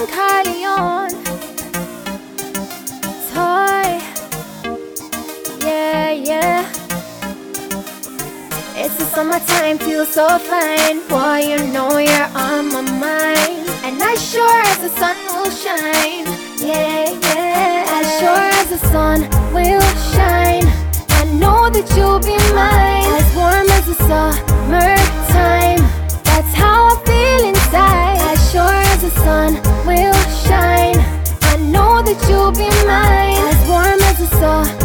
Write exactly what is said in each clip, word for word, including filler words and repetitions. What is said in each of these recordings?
Don Corleone. Toy, yeah, yeah. It's the summertime, feels so fine. Boy, you know you're on my mind. And as sure as the sun will shine, yeah, yeah. As sure as the sun will shine, I know that you'll be mine. As warm as the summertime, that's how I feel inside. As sure as the sun will shine, I know that you'll be mine. As warm as the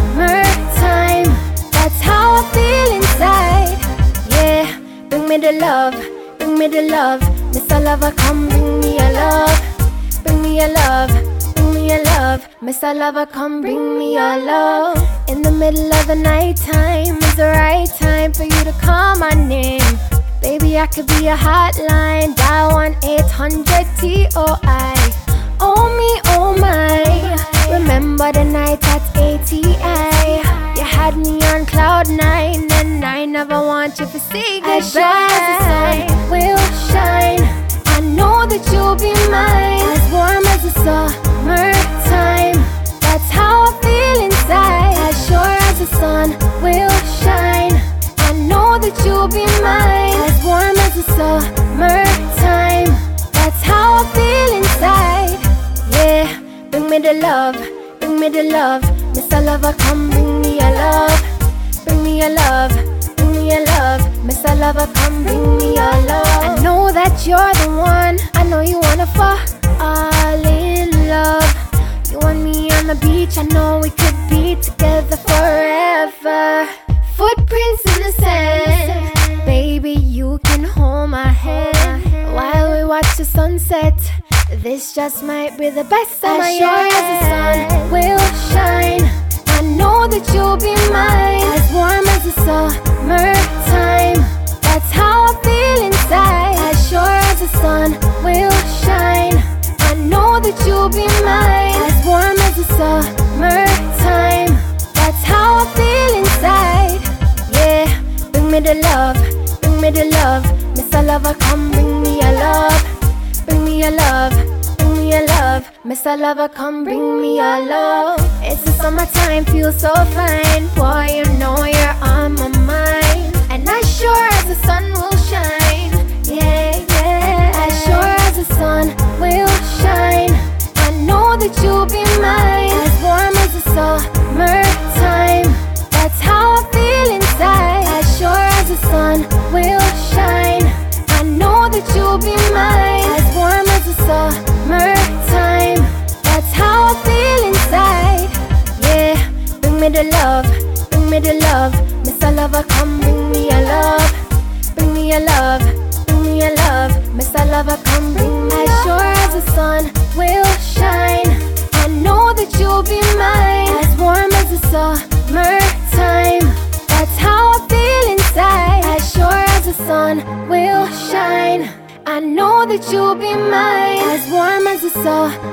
summertime, that's how I feel inside. Yeah, bring me the love, bring me the love. Mister Lover, come bring me your love. Bring me your love, bring me your love. Mister Lover, come bring me your love. In the middle of the night time is the right time for you to call my name. Baby, I could be a hotline. Dial one eight hundred T O I. Oh me, oh my. Remember the night at A T I. You had me on cloud nine, and I never want you to say goodbye. As sure as the sun will shine, I know that you'll be mine. As warm as the summertime, that's how I feel inside. As sure as the sun will shine, I know that you'll be mine. As warm as the summertime, that's how I feel inside. Yeah, bring me the love, bring me the love. Mister Lover, come bring me your love. Bring me your love, bring me your love. Mister Lover, come bring me your love. I know that you're the one. I know you wanna fall all in love. You and me on the beach, I know we could be together forever. Footprints in the sand, baby, you can hold my hand while we watch the sunset. This just might be the best summer yet. As sure as the sun will shine, I know that you'll be mine. As warm as the summertime, that's how I feel inside. As sure as the sun will shine, I know that you'll be mine. As warm as the summertime, that's how I feel inside. Yeah, bring me the love, bring me the love. Mister Lover, come bring me your love. Bring me your love, bring me your love. Mister Lover, come bring me your love. It's the summertime, feels so fine. Boy, you know you're on my mind. And as sure as the sun will shine, yeah, yeah. As sure as the sun will shine, I know that you'll be mine. As warm as the summertime, that's how I feel inside. As sure as the sun will shine, I know that you'll be mine. As warm as the summertime, that's how I feel inside. Yeah, bring me the love, bring me the love. Mister Lover, come bring me your love. Bring me your love, bring me your love. Mister Lover, come bring me your love. As sure as the sun will shine, I know that you'll be mine. As warm as the summertime, that's how I feel inside. As sure as the sun will shine, I know that you'll be mine. As warm as the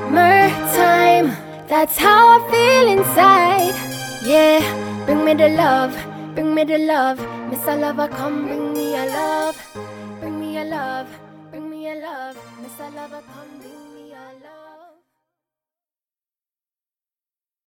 summertime, that's how I feel inside. Yeah, bring me the love, bring me the love. Mister Lover, come bring me your love. Bring me your love, bring me your love. Mister Lover, come bring me your love.